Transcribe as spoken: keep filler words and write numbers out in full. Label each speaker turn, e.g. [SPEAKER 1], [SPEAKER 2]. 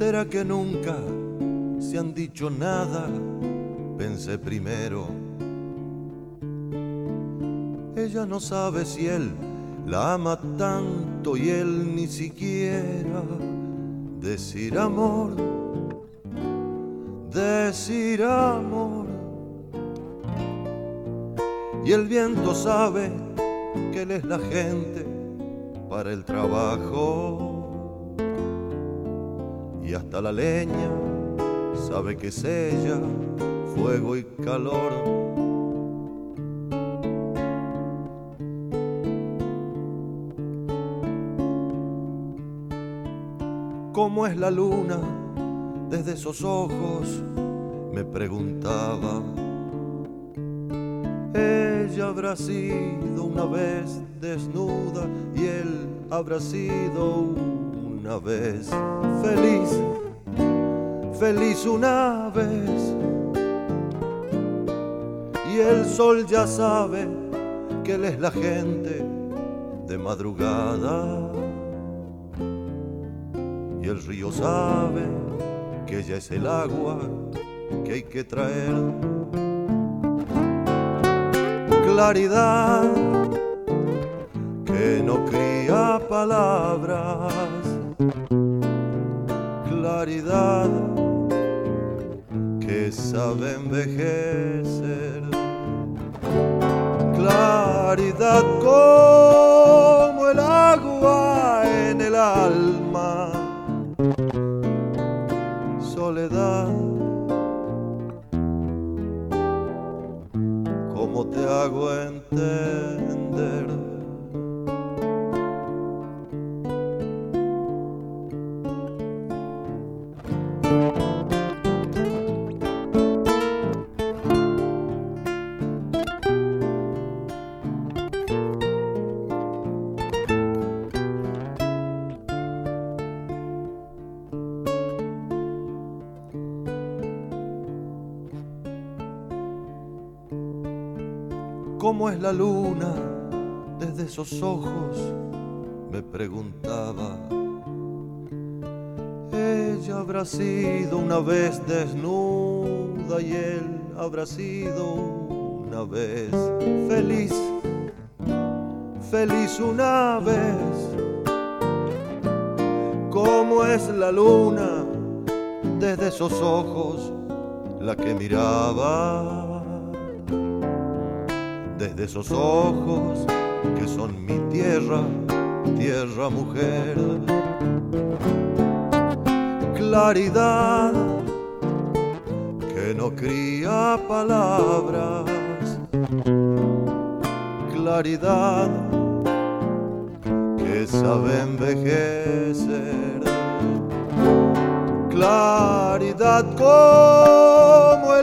[SPEAKER 1] ¿Será que nunca se han dicho nada? Pensé primero. Ella no sabe si él la ama tanto y él ni siquiera decir amor, decir amor. Y el viento sabe que él es la gente para el trabajo, y hasta la leña sabe que es ella, fuego y calor. ¿Cómo es la luna desde esos ojos?, me preguntaba. Ella habrá sido una vez desnuda y él habrá sido una vez feliz, feliz una vez. Y el sol ya sabe que él es la gente de madrugada, y el río sabe que ella es el agua que hay que traer. Claridad que no cría palabras, claridad que sabe envejecer, claridad como el agua en el alma, soledad. ¿Cómo te hago entender? ¿Cómo es la luna desde esos ojos?, me preguntaba. Ella habrá sido una vez desnuda y él habrá sido una vez feliz, feliz una vez. ¿Cómo es la luna desde esos ojos?, la que miraba. Desde esos ojos que son mi tierra, tierra mujer. Claridad que no cría palabras, claridad que sabe envejecer, claridad como